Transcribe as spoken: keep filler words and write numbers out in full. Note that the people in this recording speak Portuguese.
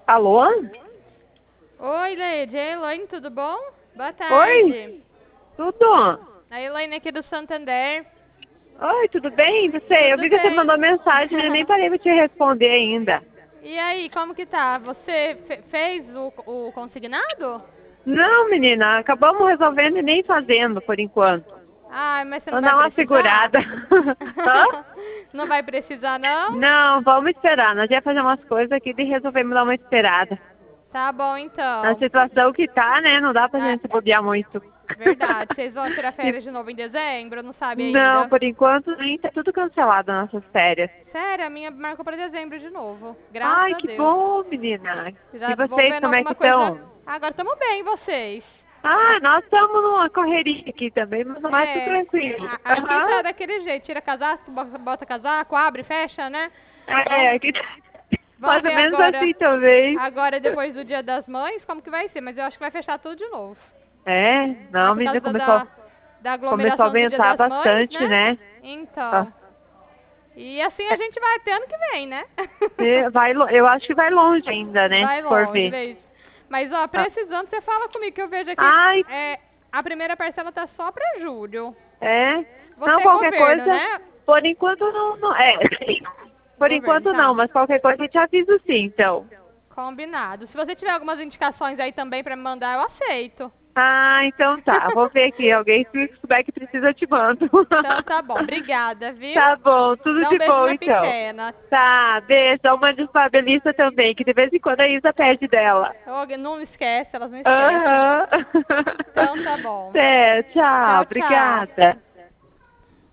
Alô? Oi, Leide. É a Elaine, tudo bom? Boa tarde. Oi? Tudo? A Elaine aqui do Santander. Oi, tudo bem? Você? Eu Tudo vi que você bem. mandou mensagem, eu nem parei pra te responder ainda. E aí, como que tá? Você fe- fez o, o consignado? Não, menina, acabamos resolvendo e nem fazendo por enquanto. Ai, mas você não Vamos vai dar uma precisar? segurada. Hã? Não vai precisar, não? Não, vamos esperar. Nós já fazer umas coisas aqui e resolvemos dar uma esperada. Tá bom, Na então. situação que tá, né? Não dá pra Ah, gente se bobear muito. verdade. Vocês vão tirar E- férias de novo em dezembro? Não sabe Não, ainda? por enquanto nem tá tudo cancelado nas nossas férias. Sério, a minha marcou pra dezembro de novo. Graças Ai, a que Deus. bom, menina. Já E vou vocês, vendo como é que alguma coisa. estão? Agora estamos bem, vocês. Ah, nós estamos numa correria aqui também, mas mais tudo É, tranquilo. a- aqui tá Aham. daquele jeito, tira casaco, bota, bota casaco, abre, fecha, né? É, Vamos, aqui tá vamos mais ou ver menos agora, assim também. agora depois do Dia das Mães, como que vai ser, mas eu acho que vai fechar tudo de novo. É, É não, por menina, causa começou, da, da começou a aglomeração do Dia aumentar das Mães, bastante, né? né? Ah, Então. E assim a gente vai até ano que vem, né? é, vai, lo- eu acho que vai longe ainda, né? Vai Se for longe, ver. Leide. Mas ó, Ah. precisando, você fala comigo que eu vejo aqui, Ai, é, a primeira parcela tá só pra julho. é. Você Não, é qualquer governo, coisa, né? por enquanto não, não é. Sim. Por Governo, enquanto não, tá. mas qualquer coisa eu te aviso sim, então. Combinado. Se você tiver algumas indicações aí também pra me mandar, eu aceito. Ah, então tá. Vou ver aqui. Alguém se souber que precisa, eu te mando. Então tá bom. Obrigada, viu? Tá bom, tudo Dá um de beijo bom na então. pequena. Tá, beijo. Dá uma desfabelista também, que de vez em quando a Isa perde dela. Ô, não esquece, elas não esquecem. Aham. Então tá bom. É, tchau. Tchau, tchau. Obrigada.